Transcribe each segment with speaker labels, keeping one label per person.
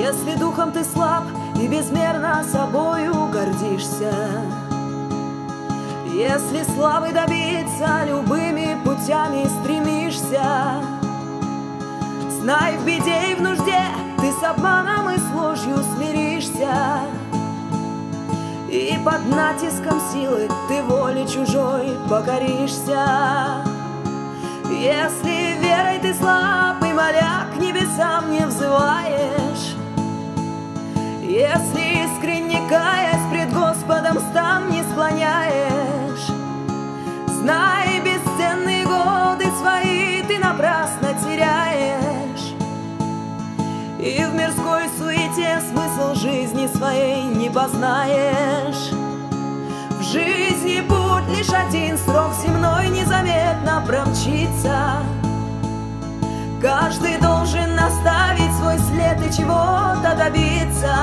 Speaker 1: Если духом ты слаб и безмерно собою гордишься, если славы добиться любыми путями стремишься, знай, в беде и в нужде ты с обманом и с ложью смиришься, и под натиском силы ты воле чужой покоришься. Если верой ты слаб и моля к небесам не взываешь, если искренне каясь пред Господом стан не склоняешь, знай, бесценные годы свои ты напрасно теряешь, и в мирской суете смысл жизни своей не познаешь. В жизни путь лишь один, срок земной незаметно промчится. Каждый должен наставить свой след и чего-то добиться.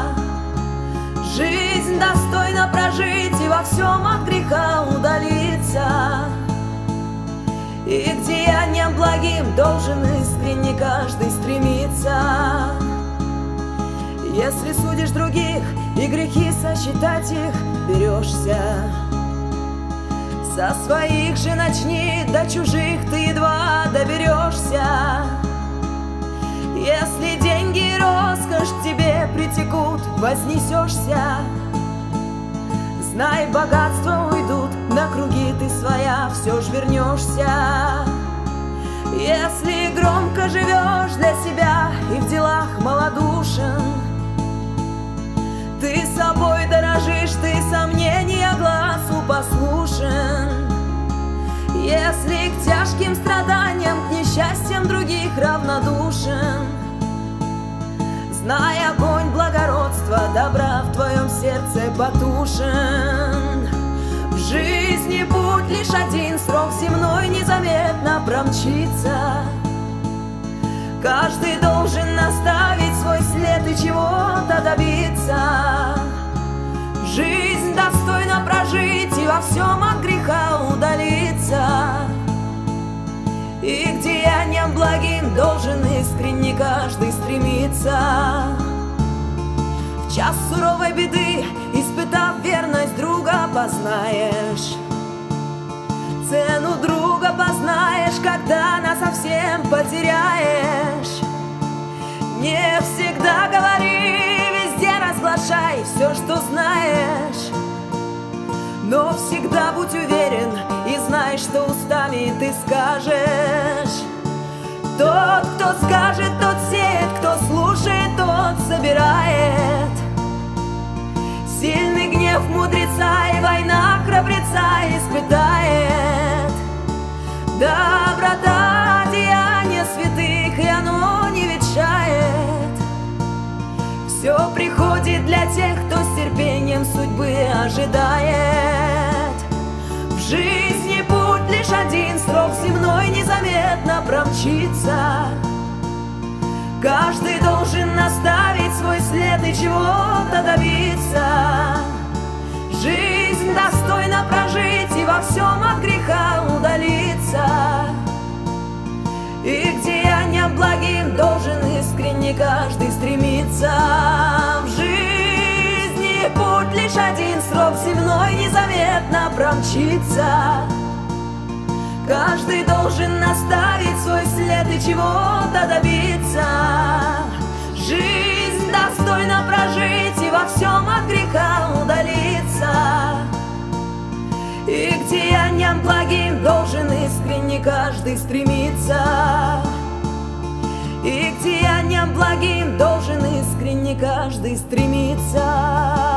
Speaker 1: Жизнь достойно прожить и во всем от греха удалиться. И к деяниям благим должен искренне каждый стремиться. Если судишь других и грехи сосчитать их берешься, со своих же начни, до чужих ты едва доберешься. Если деньги и роскошь к тебе притекут, вознесешься, знай, богатства уйдут, на круги ты своя все ж вернешься. Если громко живешь для себя и в делах малодушен, ты собой дорожишь, ты сомнения глазу послушен. Если к тяжким страданиям, к несчастьям других равнодушен, знай, огонь благородства, добра в твоем сердце потушен. В жизни путь лишь один, срок земной незаметно промчится. Каждый должен наставить свой след и чего-то добиться. Жизнь достойно прожить и во всем от греха удалиться. И к деяниям благим должен искренне каждый стремиться. В час суровой беды, испытав верность друга, познаешь цену друга, познаешь, когда насовсем потеряешь. Не всегда говори, везде разглашай все, что знаешь, но всегда будь уверен и знай, что устами ты скажешь. Тот, кто скажет, тот сеет, кто слушает, тот собирает. Сильный гнев мудреца и война храбреца испытает. Доброта деяния святых, и оно не ветшает. Все приходит для тех, кто с терпением судьбы ожидает. В жизни путь лишь один, срок земной незаметно промчится. Каждый должен наставить свой след и чего-то добиться. Жизнь достойно прожить и во всем от греха удалиться. И к деяниям благим должен искренне каждый стремиться. В жизни путь лишь один, срок земной незаметно промчится. Каждый должен наставить свой след и чего-то добиться. Жизнь достойно прожить и во всем от греха удалиться. И к деяниям благим должен искренне каждый стремиться. И к деяниям благим должен искренне каждый стремиться.